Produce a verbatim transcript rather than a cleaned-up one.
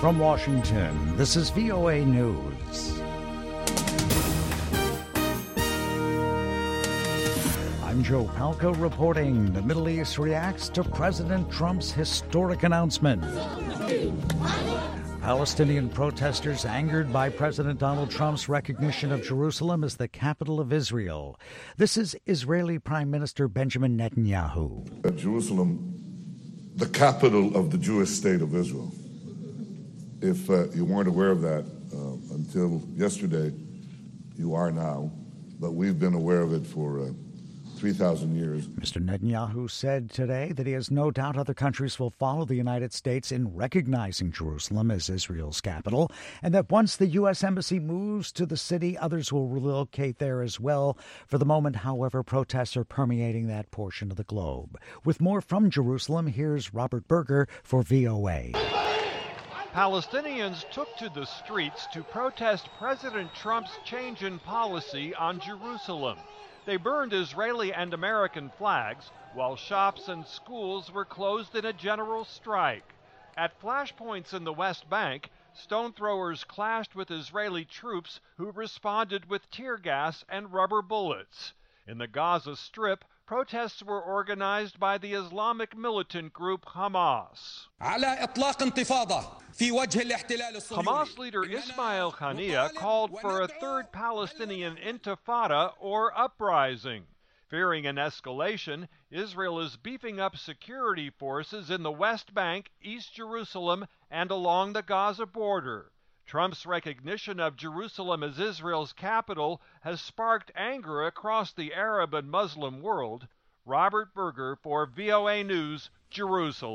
From Washington, this is V O A News. I'm Joe Palca reporting. The Middle East reacts to President Trump's historic announcement. Palestinian protesters angered by President Donald Trump's recognition of Jerusalem as the capital of Israel. This is Israeli Prime Minister Benjamin Netanyahu. Jerusalem, the capital of the Jewish state of Israel. If uh, you weren't aware of that uh, until yesterday, you are now. But we've been aware of it for uh, three thousand years. Mister Netanyahu said today that he has no doubt other countries will follow the United States in recognizing Jerusalem as Israel's capital, and that once the U S Embassy moves to the city, others will relocate there as well. For the moment, however, protests are permeating that portion of the globe. With more from Jerusalem, here's Robert Berger for V O A. Palestinians took to the streets to protest President Trump's change in policy on Jerusalem. They burned Israeli and American flags, while shops and schools were closed in a general strike. At flashpoints in the West Bank, stone throwers clashed with Israeli troops who responded with tear gas and rubber bullets. In the Gaza Strip, protests were organized by the Islamic militant group Hamas. Hamas leader Ismail Haniyeh called for a third Palestinian intifada or uprising. Fearing an escalation, Israel is beefing up security forces in the West Bank, East Jerusalem, and along the Gaza border. Trump's recognition of Jerusalem as Israel's capital has sparked anger across the Arab and Muslim world. Robert Berger for V O A News, Jerusalem.